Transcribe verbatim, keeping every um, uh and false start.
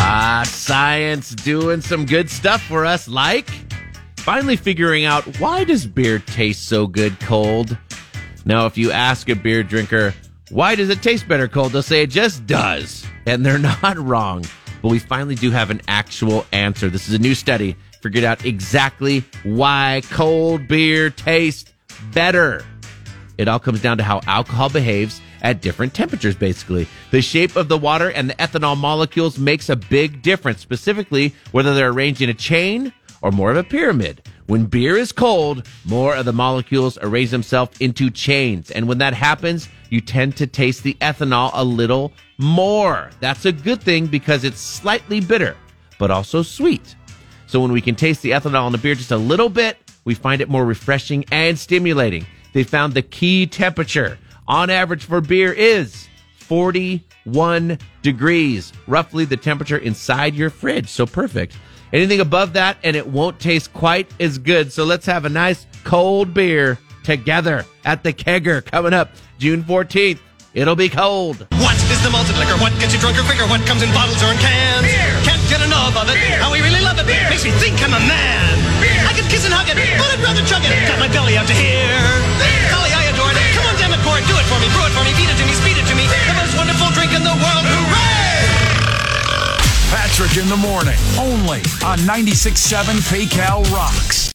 Ah, science doing some good stuff for us, like finally figuring out why does beer taste so good cold? Now, if you ask a beer drinker, why does it taste better cold? They'll say it just does. And they're not wrong. But we finally do have an actual answer. This is a new study. Figured out exactly why cold beer tastes better. It all comes down to how alcohol behaves at different temperatures, basically. The shape of the water and the ethanol molecules makes a big difference, specifically whether they're arranged in a chain or more of a pyramid. When beer is cold, more of the molecules arrange themselves into chains. And when that happens, you tend to taste the ethanol a little more. That's a good thing because it's slightly bitter, but also sweet. So when we can taste the ethanol in the beer just a little bit, we find it more refreshing and stimulating. They found the key temperature on average for beer is forty-one degrees, roughly the temperature inside your fridge. So perfect. Anything above that, and it won't taste quite as good. So let's have a nice cold beer together at the Kegger coming up June fourteenth. It'll be cold. What is the malted liquor? What gets you drunker quicker? What comes in bottles or in cans? Beer. Can't get enough of it. Beer. How we really love it. Beer. Makes me think I'm a man. Beer. I could kiss and hug it, Beer. But I'd rather chug it. Beer. Got my belly out to here. Beer. Golly, I adore it. Beer. Come on, damn it, pour it. Do it for me. Brew it for me. Feed it to me. Speed it to me. Beer. The most wonderful drink in the world. Hooray! Patrick in the morning, only on ninety-six point seven PayCal Rocks.